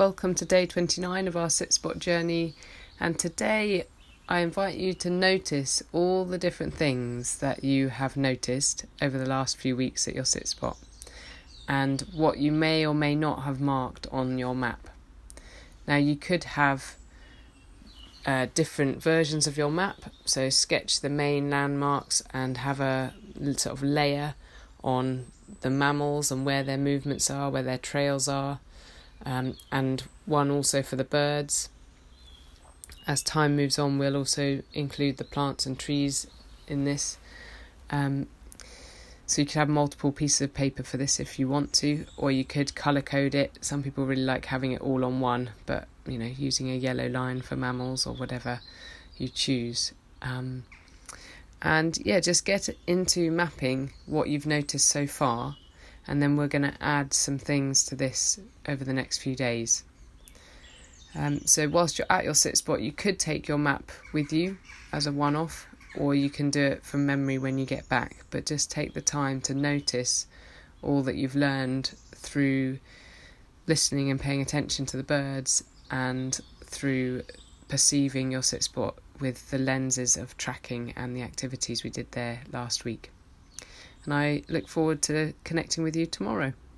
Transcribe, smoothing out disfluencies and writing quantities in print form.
welcome to day 29 of our Sit Spot journey, and today I invite you to notice all the different things that you have noticed over the last few weeks at your Sit Spot and what you may or may not have marked on your map. Now you could have different versions of your map, so sketch the main landmarks and have a sort of layer on the mammals and where their movements are, where their trails are, and one also for the birds. As time moves on, we'll also include the plants and trees in this. So you could have multiple pieces of paper for this if you want to, or you could colour code it. Some people really like having it all on one, but using a yellow line for mammals or whatever you choose. Just get into mapping what you've noticed so far, and then we're going to add some things to this over the next few days. So whilst you're at your Sit Spot, you could take your map with you as a one-off, or you can do it from memory when you get back, but just take the time to notice all that you've learned through listening and paying attention to the birds and through perceiving your Sit Spot with the lenses of tracking and the activities we did there last week. And I look forward to connecting with you tomorrow.